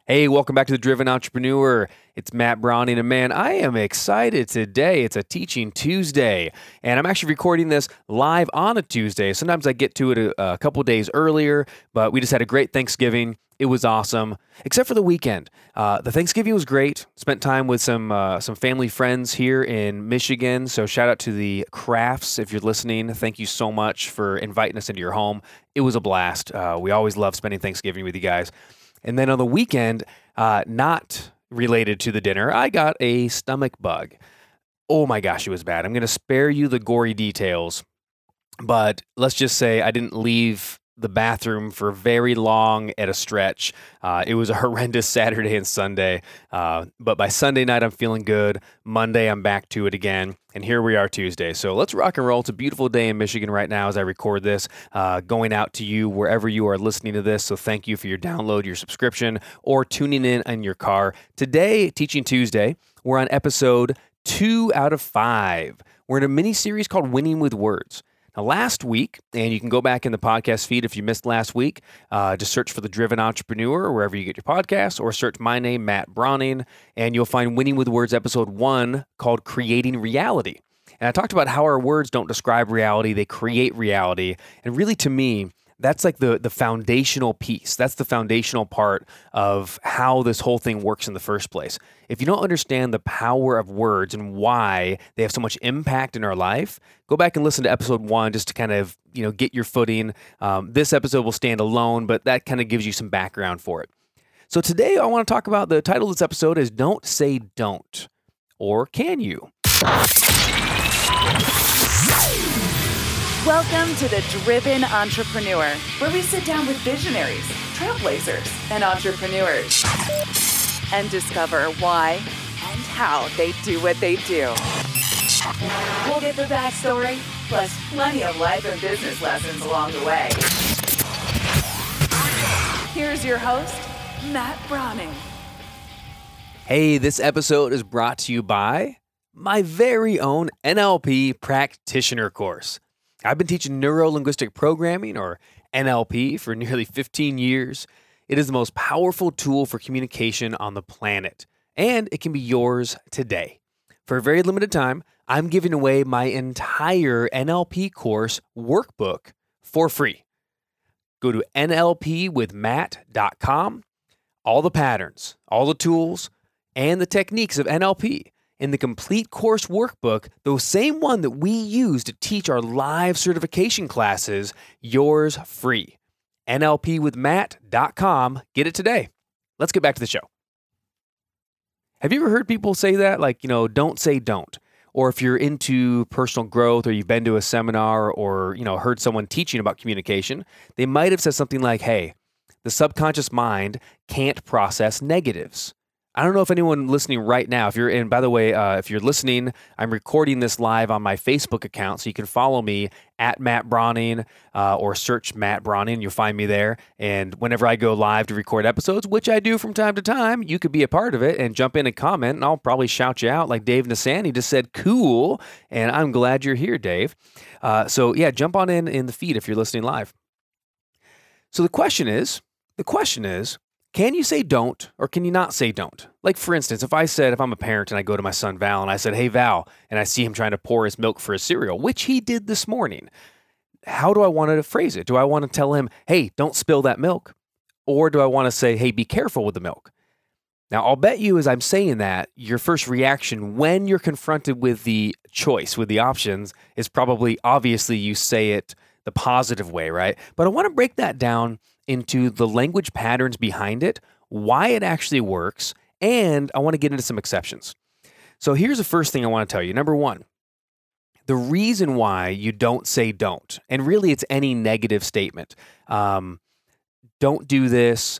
Hey, welcome back to The Driven Entrepreneur. It's Matt Browning, and man, I am excited today. It's a Teaching Tuesday, and I'm actually recording this live on a Tuesday. Sometimes I get to it a couple days earlier, but we just had a great Thanksgiving. It was awesome, except for the weekend. The Thanksgiving was great. Spent time with some family friends here in Michigan, so shout out to the Crafts if you're listening. Thank you so much for inviting us into your home. It was a blast. We always love spending Thanksgiving with you guys. And then on the weekend, not related to the dinner, I got a stomach bug. Oh my gosh, it was bad. I'm going to spare you the gory details, but let's just say I didn't leave the bathroom for very long at a stretch. It was a horrendous Saturday and Sunday, but by Sunday night, I'm feeling good. Monday, I'm back to it again, and here we are Tuesday. So let's rock and roll. It's a beautiful day in Michigan right now as I record this, going out to you wherever you are listening to this. So thank you for your download, your subscription, or tuning in your car. Today, Teaching Tuesday, we're on episode 2 out of 5. We're in a mini-series called Winning with Words. Now, last week, and you can go back in the podcast feed if you missed last week, just search for The Driven Entrepreneur wherever you get your podcasts, or search my name, Matt Browning, and you'll find Winning with Words episode 1 called Creating Reality. And I talked about how our words don't describe reality, they create reality. And really, to me, that's like the foundational piece. That's the foundational part of how this whole thing works in the first place. If you don't understand the power of words and why they have so much impact in our life, go back and listen to episode 1 just to kind of, get your footing. This episode will stand alone, but that kind of gives you some background for it. So today I want to talk about, the title of this episode is Don't Say Don't. Or can you? Welcome to The Driven Entrepreneur, where we sit down with visionaries, trailblazers, and entrepreneurs and discover why and how they do what they do. We'll get the backstory, plus plenty of life and business lessons along the way. Here's your host, Matt Browning. Hey, this episode is brought to you by my very own NLP practitioner course. I've been teaching neuro-linguistic programming, or NLP, for nearly 15 years. It is the most powerful tool for communication on the planet, and it can be yours today. For a very limited time, I'm giving away my entire NLP course workbook for free. Go to nlpwithmatt.com. All the patterns, all the tools, and the techniques of NLP in the complete course workbook, the same one that we use to teach our live certification classes, yours free. nlpwithmatt.com. Get it today. Let's get back to the show. Have you ever heard people say that? Like, don't say don't. Or if you're into personal growth, or you've been to a seminar, or, heard someone teaching about communication, they might have said something like, hey, the subconscious mind can't process negatives. I don't know if anyone listening right now, and by the way, if you're listening, I'm recording this live on my Facebook account, so you can follow me at Matt Browning, or search Matt Browning. You'll find me there. And whenever I go live to record episodes, which I do from time to time, you could be a part of it and jump in and comment, and I'll probably shout you out like Dave Nassani just said, cool. And I'm glad you're here, Dave. So yeah, jump on in the feed if you're listening live. So the question is, can you say don't, or can you not say don't? Like, for instance, if I'm a parent and I go to my son Val and I said, hey Val, and I see him trying to pour his milk for his cereal, which he did this morning, how do I want to phrase it? Do I want to tell him, hey, don't spill that milk? Or do I want to say, hey, be careful with the milk? Now, I'll bet you as I'm saying that, your first reaction when you're confronted with the choice, with the options, is probably, obviously, you say it the positive way, right? But I want to break that down into the language patterns behind it, why it actually works, and I want to get into some exceptions. So here's the first thing I want to tell you. Number one, the reason why you don't say don't, and really it's any negative statement. Don't do this.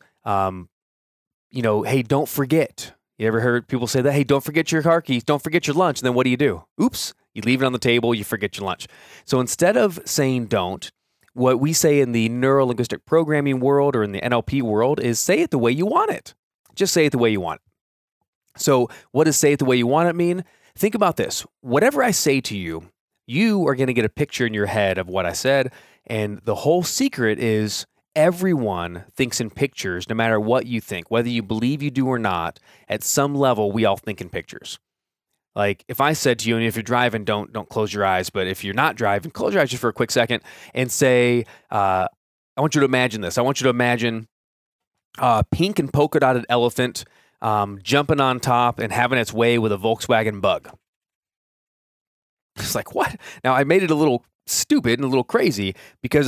Hey, don't forget. You ever heard people say that? Hey, don't forget your car keys. Don't forget your lunch. And then what do? Oops, you leave it on the table. You forget your lunch. So instead of saying don't, what we say in the neuro-linguistic programming world, or in the NLP world, is say it the way you want it. Just say it the way you want it. So what does say it the way you want it mean? Think about this. Whatever I say to you, you are going to get a picture in your head of what I said. And the whole secret is everyone thinks in pictures, no matter what you think, whether you believe you do or not. At some level, we all think in pictures. Like if I said to you, and if you're driving, don't close your eyes. But if you're not driving, close your eyes just for a quick second and say, I want you to imagine this. I want you to imagine a pink and polka dotted elephant jumping on top and having its way with a Volkswagen Bug. It's like, what? Now I made it a little stupid and a little crazy because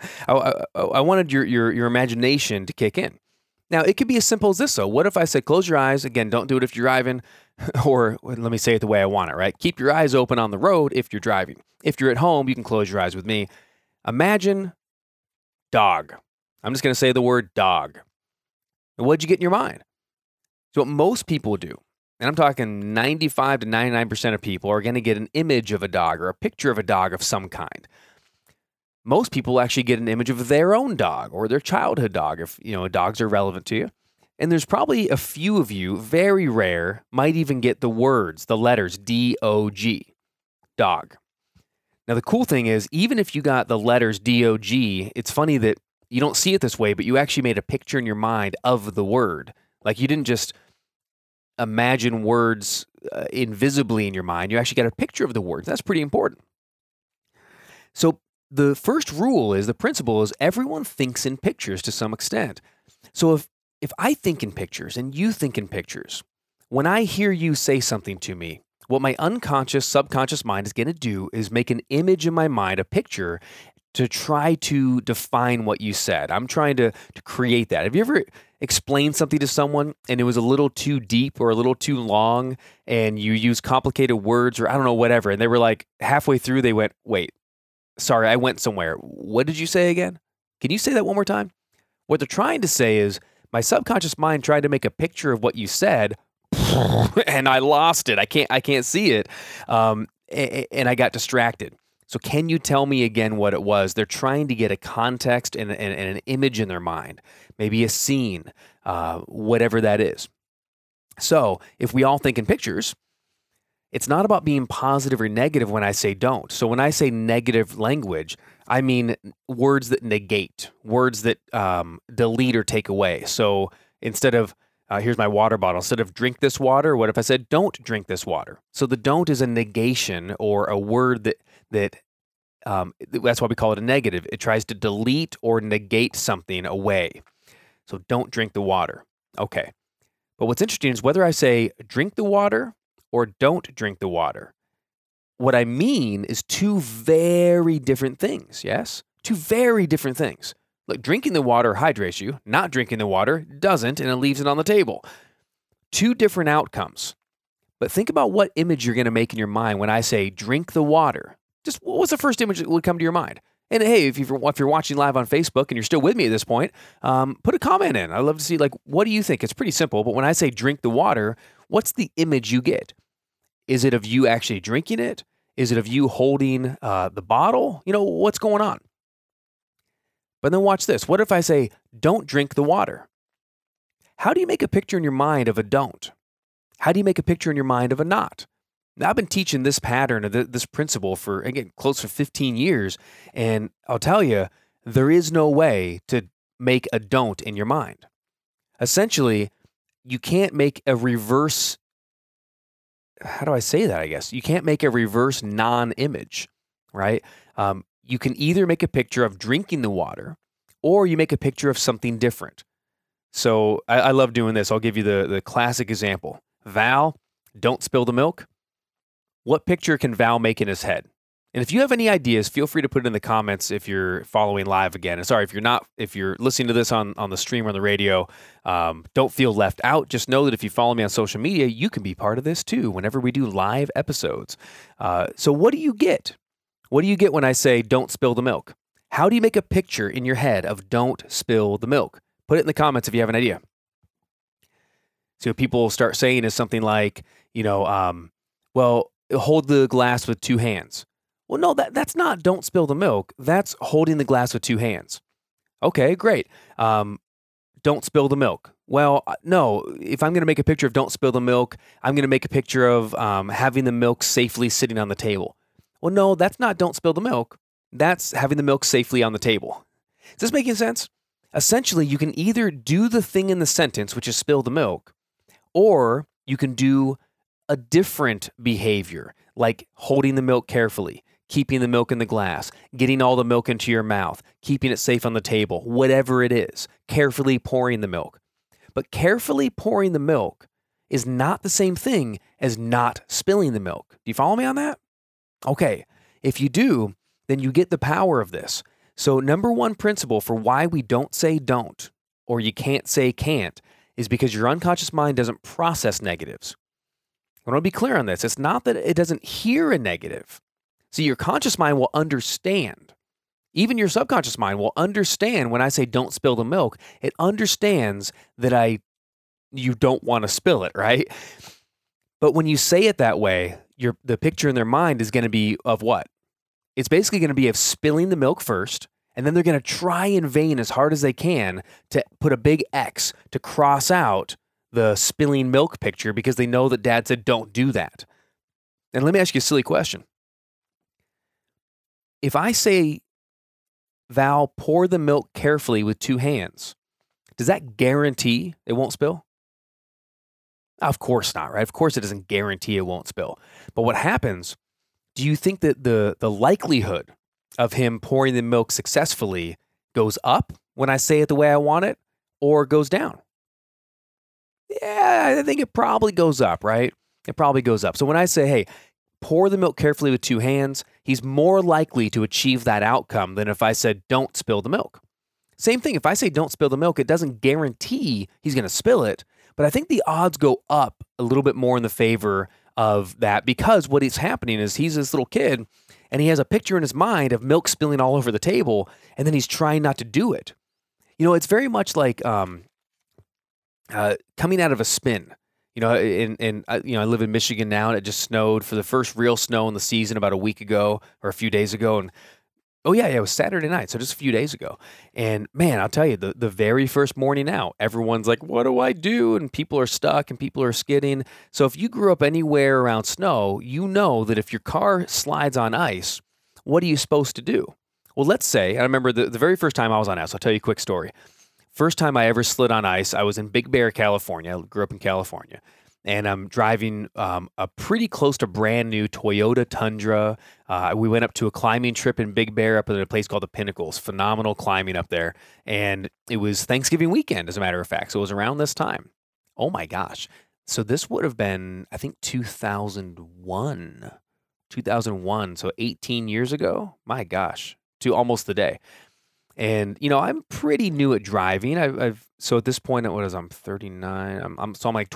I wanted your imagination to kick in. Now, it could be as simple as this, though. What if I said, close your eyes? Again, don't do it if you're driving, or let me say it the way I want it, right? Keep your eyes open on the road if you're driving. If you're at home, you can close your eyes with me. Imagine dog. I'm just going to say the word dog. And what'd you get in your mind? So what most people do, and I'm talking 95 to 99% of people are going to get an image of a dog or a picture of a dog of some kind. Most people actually get an image of their own dog or their childhood dog if, dogs are relevant to you. And there's probably a few of you, very rare, might even get the words, the letters D-O-G, dog. Now, the cool thing is, even if you got the letters D-O-G, it's funny that you don't see it this way, but you actually made a picture in your mind of the word. Like you didn't just imagine words invisibly in your mind. You actually got a picture of the words. That's pretty important. So the first rule is, the principle is, everyone thinks in pictures to some extent. So if I think in pictures and you think in pictures, when I hear you say something to me, what my unconscious, subconscious mind is going to do is make an image in my mind, a picture, to try to define what you said. I'm trying to create that. Have you ever explained something to someone and it was a little too deep or a little too long and you use complicated words or I don't know, whatever, and they were like halfway through, they went, wait, sorry, I went somewhere. What did you say again? Can you say that one more time? What they're trying to say is, my subconscious mind tried to make a picture of what you said, and I lost it. I can't see it, and I got distracted. So can you tell me again what it was? They're trying to get a context and an image in their mind, maybe a scene, whatever that is. So if we all think in pictures, it's not about being positive or negative when I say don't. So when I say negative language, I mean words that negate, words that delete or take away. So instead of, here's my water bottle, instead of drink this water, what if I said don't drink this water? So the don't is a negation or a word that that's why we call it a negative. It tries to delete or negate something away. So don't drink the water. Okay. But what's interesting is whether I say drink the water or don't drink the water, what I mean is two very different things, yes? Two very different things. Like drinking the water hydrates you, not drinking the water doesn't, and it leaves it on the table. Two different outcomes. But think about what image you're going to make in your mind when I say drink the water. Just what's the first image that would come to your mind? And hey, if you're watching live on Facebook and you're still with me at this point, put a comment in. I'd love to see, what do you think? It's pretty simple, but when I say drink the water, what's the image you get? Is it of you actually drinking it? Is it of you holding the bottle? What's going on? But then watch this. What if I say, don't drink the water? How do you make a picture in your mind of a don't? How do you make a picture in your mind of a not? Now, I've been teaching this pattern, this principle for, again, close to 15 years. And I'll tell you, there is no way to make a don't in your mind. Essentially, you can't make a reverse, how do I say that, I guess? You can't make a reverse non-image, right? You can either make a picture of drinking the water or you make a picture of something different. So I love doing this. I'll give you the classic example. Val, don't spill the milk. What picture can Val make in his head? And if you have any ideas, feel free to put it in the comments if you're following live again. And sorry, if you're listening to this on the stream or on the radio, don't feel left out. Just know that if you follow me on social media, you can be part of this too whenever we do live episodes. So what do you get? What do you get when I say don't spill the milk? How do you make a picture in your head of don't spill the milk? Put it in the comments if you have an idea. So what people start saying is something like, well, hold the glass with two hands. Well, no, that's not don't spill the milk. That's holding the glass with two hands. Okay, great. Don't spill the milk. Well, no, if I'm going to make a picture of don't spill the milk, I'm going to make a picture of having the milk safely sitting on the table. Well, no, that's not don't spill the milk. That's having the milk safely on the table. Is this making sense? Essentially, you can either do the thing in the sentence, which is spill the milk, or you can do a different behavior, like holding the milk carefully, keeping the milk in the glass, getting all the milk into your mouth, keeping it safe on the table, whatever it is, carefully pouring the milk. But carefully pouring the milk is not the same thing as not spilling the milk. Do you follow me on that? Okay, if you do, then you get the power of this. So number one principle for why we don't say don't, or you can't say can't, is because your unconscious mind doesn't process negatives. I want to be clear on this. It's not that it doesn't hear a negative. See, your conscious mind will understand. Even your subconscious mind will understand when I say don't spill the milk. It understands that you don't want to spill it, right? But when you say it that way, the picture in their mind is going to be of what? It's basically going to be of spilling the milk first, and then they're going to try in vain as hard as they can to put a big X to cross out the spilling milk picture because they know that dad said don't do that. And let me ask you a silly question. If I say, Val, pour the milk carefully with 2 hands, does that guarantee it won't spill? Of course not, right? Of course it doesn't guarantee it won't spill. But what happens, do you think that the likelihood of him pouring the milk successfully goes up when I say it the way I want it, or goes down? Yeah, I think it probably goes up, right? It probably goes up. So when I say, hey, pour the milk carefully with 2 hands, he's more likely to achieve that outcome than if I said, don't spill the milk. Same thing, if I say don't spill the milk, it doesn't guarantee he's going to spill it, but I think the odds go up a little bit more in the favor of that because what is happening is he's this little kid and he has a picture in his mind of milk spilling all over the table and then he's trying not to do it. You know, it's very much like coming out of a spin. You know, I live in Michigan now, and it just snowed for the first real snow in the season about a week ago or a few days ago. And it was Saturday night, so just a few days ago. And man, I'll tell you, the very first morning out, everyone's like, what do I do? And people are stuck and people are skidding. So if you grew up anywhere around snow, you know that if your car slides on ice, what are you supposed to do? Well, let's say, I remember the very first time I was on ice, I'll tell you a quick story. First time I ever slid on ice, I was in Big Bear, California. I grew up in California. And I'm driving a pretty close to brand new Toyota Tundra. We went up to a climbing trip in Big Bear up at a place called the Pinnacles. Phenomenal climbing up there. And it was Thanksgiving weekend, as a matter of fact. So it was around this time. Oh my gosh. So this would have been, I think, 2001. 2001. So 18 years ago. My gosh. To almost the day. And, you know, I'm pretty new at driving. So at this point, I'm 39. I'm like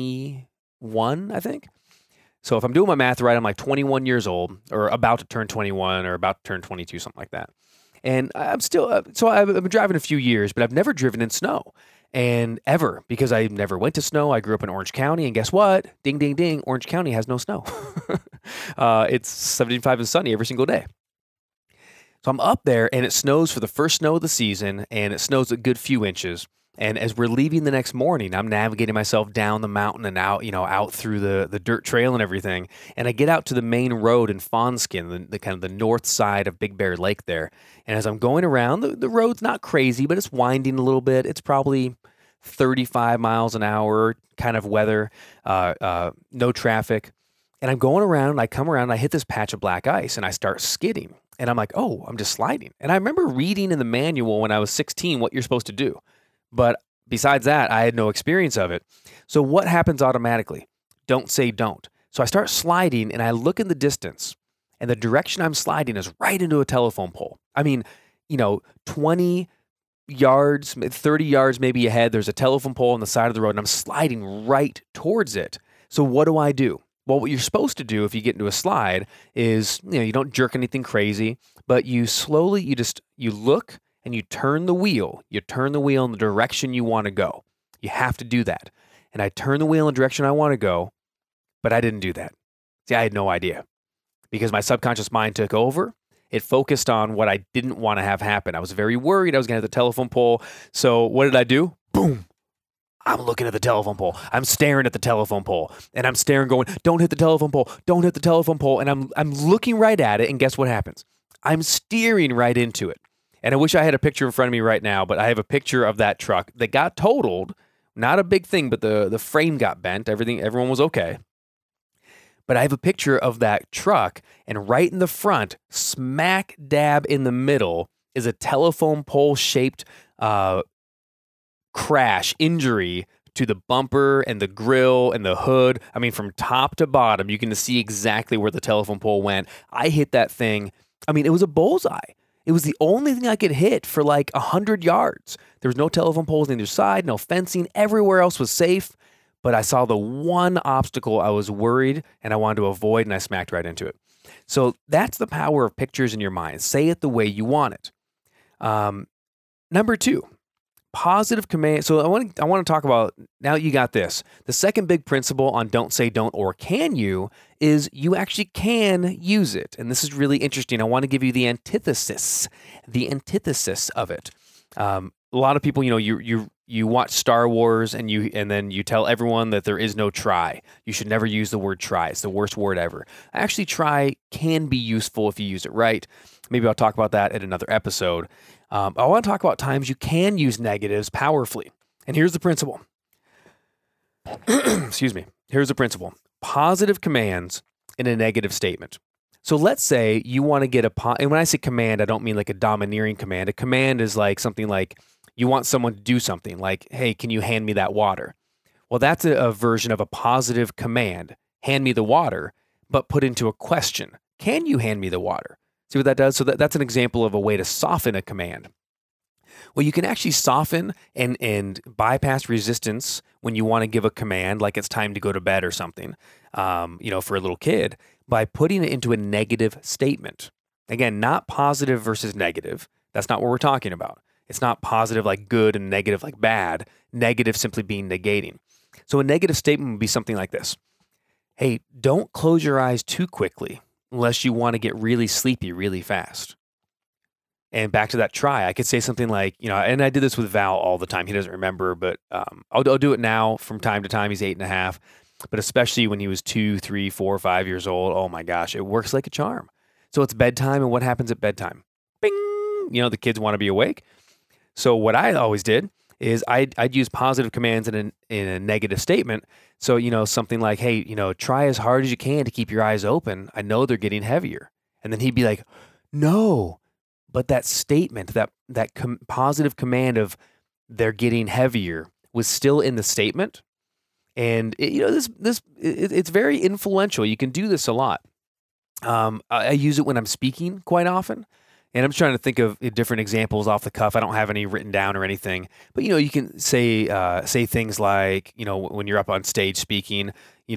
21, I think. So if I'm doing my math right, I'm like 21 years old or about to turn 21 or about to turn 22, something like that. And I'm still, so I've been driving a few years, but I've never driven in snow and ever because I never went to snow. I grew up in Orange County and guess what? Ding, ding, ding. Orange County has no snow. It's 75 and sunny every single day. So I'm up there and it snows for the first snow of the season and it snows a good few inches. And as we're leaving the next morning, I'm navigating myself down the mountain and out through the dirt trail and everything. And I get out to the main road in Fawnskin, the kind of the north side of Big Bear Lake there. And as I'm going around, the road's not crazy, but it's winding a little bit. It's probably 35 miles an hour kind of weather, no traffic. And I'm going around and I come around and I hit this patch of black ice and I start skidding. And I'm like, oh, I'm just sliding. And I remember reading in the manual when I was 16 what you're supposed to do. But besides that, I had no experience of it. So what happens automatically? Don't say don't. So I start sliding and I look in the distance and the direction I'm sliding is right into a telephone pole. I mean, 20 yards, 30 yards maybe ahead, there's a telephone pole on the side of the road and I'm sliding right towards it. So what do? Well, what you're supposed to do if you get into a slide is, you don't jerk anything crazy, but you slowly, you look and you turn the wheel. You turn the wheel in the direction you want to go. You have to do that. And I turn the wheel in the direction I want to go, but I didn't do that. See, I had no idea because my subconscious mind took over. It focused on what I didn't want to have happen. I was very worried I was going to hit the telephone pole. So what did I do? Boom. I'm looking at the telephone pole. I'm staring at the telephone pole. And I'm staring going, don't hit the telephone pole. Don't hit the telephone pole. And I'm looking right at it. And guess what happens? I'm steering right into it. And I wish I had a picture in front of me right now, but I have a picture of that truck that got totaled. Not a big thing, but the frame got bent. Everyone was okay. But I have a picture of that truck, and right in the front, smack dab in the middle, is a telephone pole shaped crash injury to the bumper and the grill and the hood. I mean, from top to bottom, you can see exactly where the telephone pole went. I hit that thing. I mean, it was a bullseye. It was the only thing I could hit for like 100 yards. There was no telephone poles on either side, no fencing. Everywhere else was safe. But I saw the one obstacle I was worried and I wanted to avoid, and I smacked right into it. So that's the power of pictures in your mind. Say it the way you want it. Number 2, positive command. So I want to talk about, now you got this. The second big principle on don't say don't or can you is you actually can use it. And this is really interesting. I want to give you the antithesis of it. A lot of people, you watch Star Wars and then you tell everyone that there is no try. You should never use the word try. It's the worst word ever. Actually, try can be useful if you use it right. Maybe I'll talk about that at another episode. I want to talk about times you can use negatives powerfully. And here's the principle. Excuse me. Here's the principle. Positive commands in a negative statement. So let's say you want to get and when I say command, I don't mean like a domineering command. A command is like something like you want someone to do something like, hey, can you hand me that water? Well, that's a version of a positive command. Hand me the water, but put into a question. Can you hand me the water? See what that does? So that's an example of a way to soften a command. Well, you can actually soften and bypass resistance when you want to give a command, like it's time to go to bed or something, for a little kid, by putting it into a negative statement. Again, not positive versus negative. That's not what we're talking about. It's not positive like good and negative like bad. Negative simply being negating. So a negative statement would be something like this. Hey, don't close your eyes too quickly unless you want to get really sleepy really fast. And back to that try, I could say something like, and I did this with Val all the time. He doesn't remember, but I'll do it now from time to time. He's 8.5, but especially when he was 2, 3, 4, 5 years old. Oh my gosh, it works like a charm. So it's bedtime, and what happens at bedtime? Bing! The kids want to be awake. So what I always did is I'd use positive commands in a negative statement. So, something like, hey, try as hard as you can to keep your eyes open. I know they're getting heavier. And then he'd be like, no. But that statement, that positive command of they're getting heavier was still in the statement. And it's very influential. You can do this a lot. I use it when I'm speaking quite often. And I'm trying to think of different examples off the cuff. I don't have any written down or anything. But, you can say things like, when you're up on stage speaking,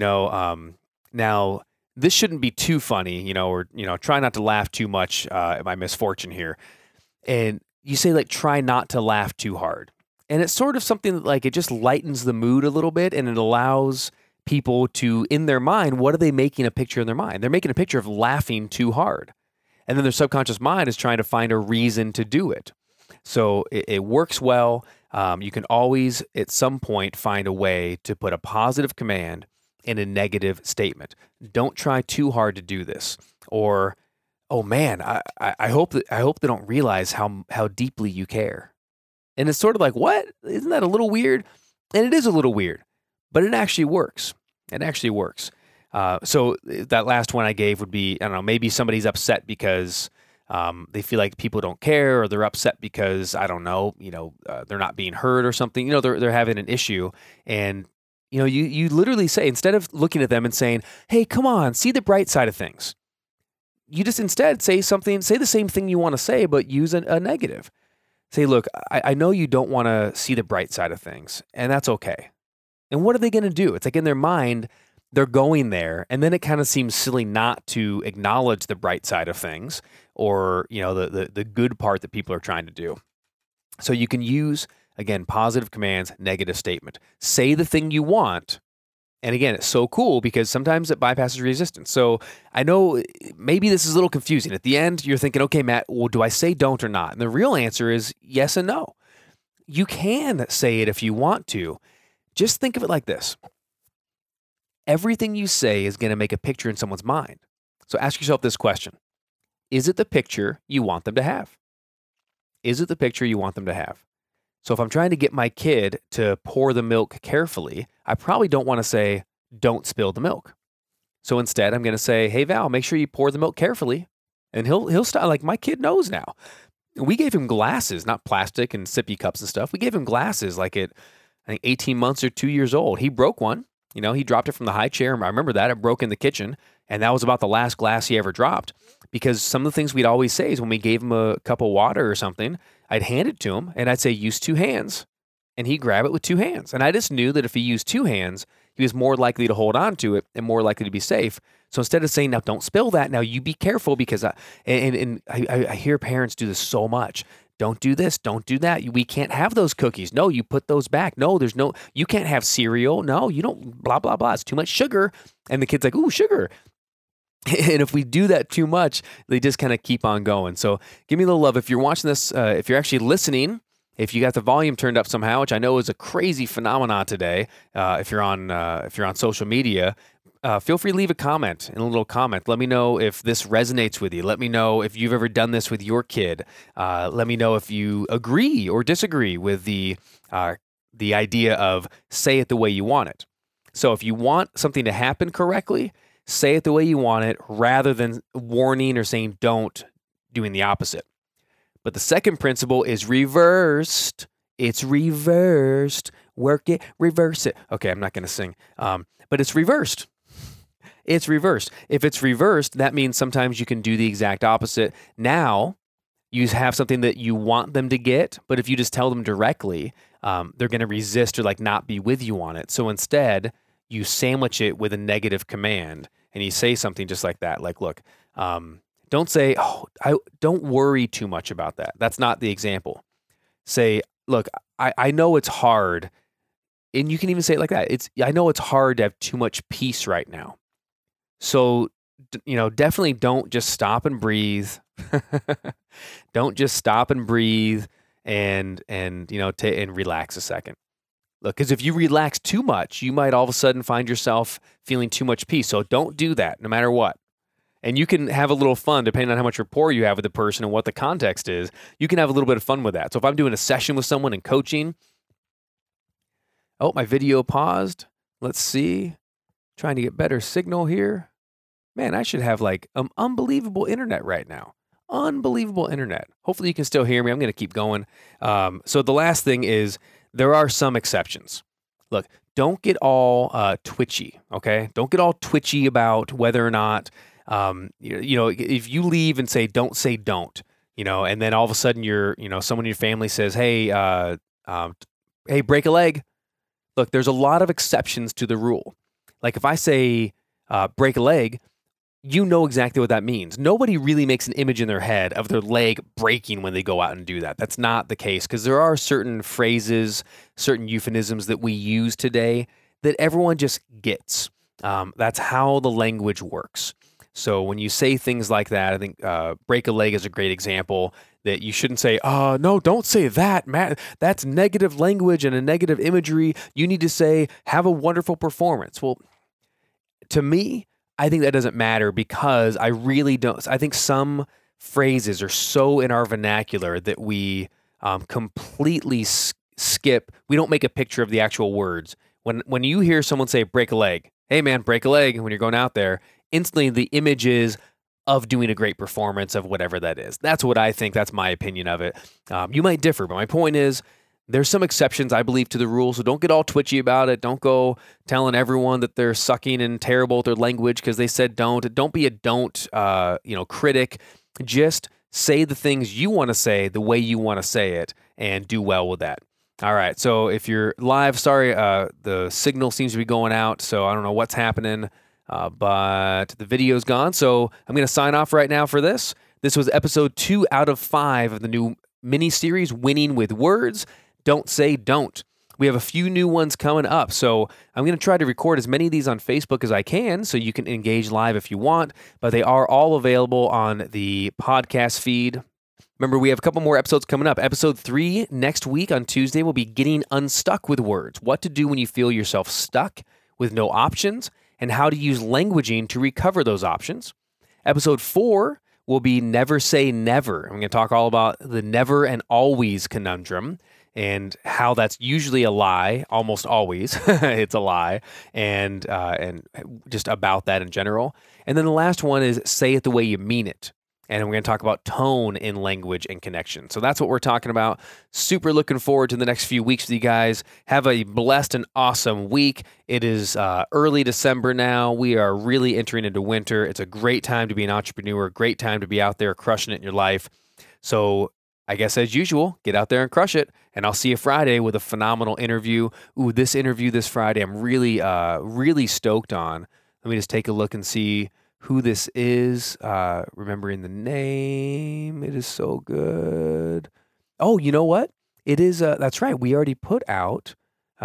now this shouldn't be too funny, or, try not to laugh too much at my misfortune here. And you say like, try not to laugh too hard. And it's sort of something that, like, it just lightens the mood a little bit, and it allows people to, in their mind, what are they making a picture in their mind? They're making a picture of laughing too hard. And then their subconscious mind is trying to find a reason to do it. So it works well. You can always, at some point, find a way to put a positive command in a negative statement. Don't try too hard to do this. Or, oh man, I hope they don't realize how deeply you care. And it's sort of like, what? Isn't that a little weird? And it is a little weird, but it actually works. It actually works. So that last one I gave would be, I don't know, maybe somebody's upset because they feel like people don't care, or they're upset because, I don't know, they're not being heard or something. They're having an issue, and you literally say, instead of looking at them and saying, hey, come on, see the bright side of things, you just instead say the same thing you want to say, but use a negative. Say, look, I know you don't want to see the bright side of things, and that's okay. And what are they going to do? It's like in their mind, they're going there, and then it kind of seems silly not to acknowledge the bright side of things, or the good part that people are trying to do. So you can use, again, positive commands, negative statement. Say the thing you want, and again, it's so cool because sometimes it bypasses resistance. So I know maybe this is a little confusing. At the end, you're thinking, okay, Matt, well, do I say don't or not? And the real answer is yes and no. You can say it if you want to. Just think of it like this. Everything you say is going to make a picture in someone's mind. So ask yourself this question. Is it the picture you want them to have? Is it the picture you want them to have? So if I'm trying to get my kid to pour the milk carefully, I probably don't want to say, don't spill the milk. So instead, I'm going to say, hey, Val, make sure you pour the milk carefully. And he'll start, like my kid knows now. We gave him glasses, not plastic and sippy cups and stuff. We gave him glasses like at, I think, 18 months or 2 years old. He broke one. He dropped it from the high chair. I remember that. It broke in the kitchen. And that was about the last glass he ever dropped. Because some of the things we'd always say is when we gave him a cup of water or something, I'd hand it to him and I'd say, use 2 hands. And he'd grab it with 2 hands. And I just knew that if he used 2 hands, he was more likely to hold on to it and more likely to be safe. So instead of saying, now don't spill that, now you be careful, because I hear parents do this so much. Don't do this, don't do that. We can't have those cookies. No, you put those back. No, you can't have cereal. No, you don't, blah, blah, blah. It's too much sugar. And the kid's like, ooh, sugar. And if we do that too much, they just kind of keep on going. So give me a little love. If you're watching this, if you're actually listening, if you got the volume turned up somehow, which I know is a crazy phenomenon today, if you're on social media, feel free to leave a comment, in a little comment. Let me know if this resonates with you. Let me know if you've ever done this with your kid. Let me know if you agree or disagree with the idea of say it the way you want it. So if you want something to happen correctly, say it the way you want it, rather than warning or saying don't, doing the opposite. But the second principle is reversed. It's reversed. Work it, reverse it. Okay, I'm not going to sing. But it's reversed. It's reversed. If it's reversed, that means sometimes you can do the exact opposite. Now, you have something that you want them to get, but if you just tell them directly, they're going to resist or not be with you on it. So instead, you sandwich it with a negative command, and you say something just like that. Like, look, don't say, don't worry too much about that. That's not the example. Say, look, I know it's hard, and you can even say it like that. I know it's hard to have too much peace right now. So, definitely don't just stop and breathe. Don't just stop and breathe and relax a second. Look, because if you relax too much, you might all of a sudden find yourself feeling too much peace. So don't do that, no matter what. And you can have a little fun, depending on how much rapport you have with the person and what the context is. You can have a little bit of fun with that. So if I'm doing a session with someone and coaching, my video paused. Let's see. Trying to get better signal here. Man, I should have unbelievable internet right now. Unbelievable internet. Hopefully you can still hear me. I'm going to keep going. So the last thing is, there are some exceptions. Look, don't get all twitchy, okay? Don't get all twitchy about whether or not, if you leave and say don't, and then all of a sudden someone in your family says, hey, break a leg. Look, there's a lot of exceptions to the rule. Like if I say break a leg, you know exactly what that means. Nobody really makes an image in their head of their leg breaking when they go out and do that. That's not the case, because there are certain phrases, certain euphemisms that we use today that everyone just gets. That's how the language works. So when you say things like that, I think break a leg is a great example that you shouldn't say, no, don't say that, Matt. That's negative language and a negative imagery. You need to say, have a wonderful performance. Well, to me, I think that doesn't matter, because I really don't. I think some phrases are so in our vernacular that we completely skip. We don't make a picture of the actual words. When you hear someone say break a leg, hey man, break a leg, when you're going out there, instantly the image is of doing a great performance of whatever that is. That's what I think. That's my opinion of it. You might differ, but my point is, there's some exceptions, I believe, to the rule, so don't get all twitchy about it. Don't go telling everyone that they're sucking and terrible at their language because they said don't. Don't be a don't critic. Just say the things you want to say the way you want to say it, and do well with that. All right, so if you're live, sorry, the signal seems to be going out, so I don't know what's happening, but the video's gone, so I'm going to sign off right now for this. This was episode 2 out of 5 of the new mini-series, Winning with Words. Don't say don't. We have a few new ones coming up, so I'm going to try to record as many of these on Facebook as I can, so you can engage live if you want, but they are all available on the podcast feed. Remember, we have a couple more episodes coming up. Episode 3 next week on Tuesday will be Getting Unstuck with Words. What to do when you feel yourself stuck with no options, and how to use languaging to recover those options. Episode 4 will be never say never. I'm going to talk all about the never and always conundrum and how that's usually a lie, almost always it's a lie, and just about that in general. And then the last one is say it the way you mean it. And we're going to talk about tone in language and connection. So that's what we're talking about. Super looking forward to the next few weeks with you guys. Have a blessed and awesome week. It is early December now. We are really entering into winter. It's a great time to be an entrepreneur, great time to be out there crushing it in your life. So I guess as usual, get out there and crush it. And I'll see you Friday with a phenomenal interview. Ooh, this interview this Friday, I'm really, really stoked on. Let me just take a look and see who this is, remembering the name. It is so good. Oh, you know what? It is, that's right. We already put out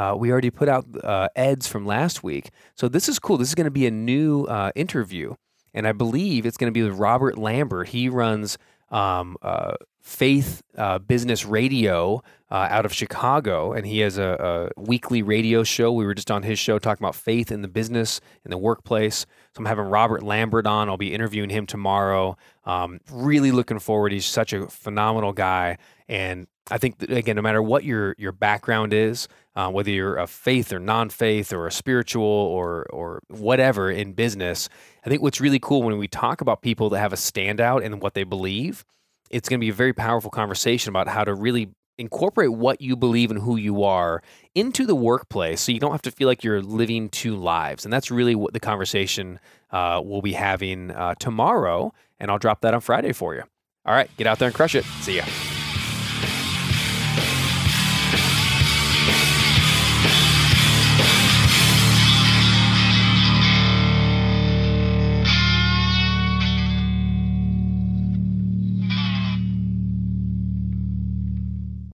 Ed's from last week. So this is cool. This is going to be a new interview. And I believe it's going to be with Robert Lambert. He runs Faith Business Radio out of Chicago, and he has a weekly radio show. We were just on his show talking about faith in the business, in the workplace. So I'm having Robert Lambert on. I'll be interviewing him tomorrow. Really looking forward. He's such a phenomenal guy, and I think that, again, no matter what your background is, whether you're a faith or non-faith or a spiritual or whatever in business, I think what's really cool when we talk about people that have a standout in what they believe, it's going to be a very powerful conversation about how to really incorporate what you believe and who you are into the workplace so you don't have to feel like you're living two lives. And that's really what the conversation we'll be having tomorrow, and I'll drop that on Friday for you. All right, get out there and crush it. See ya.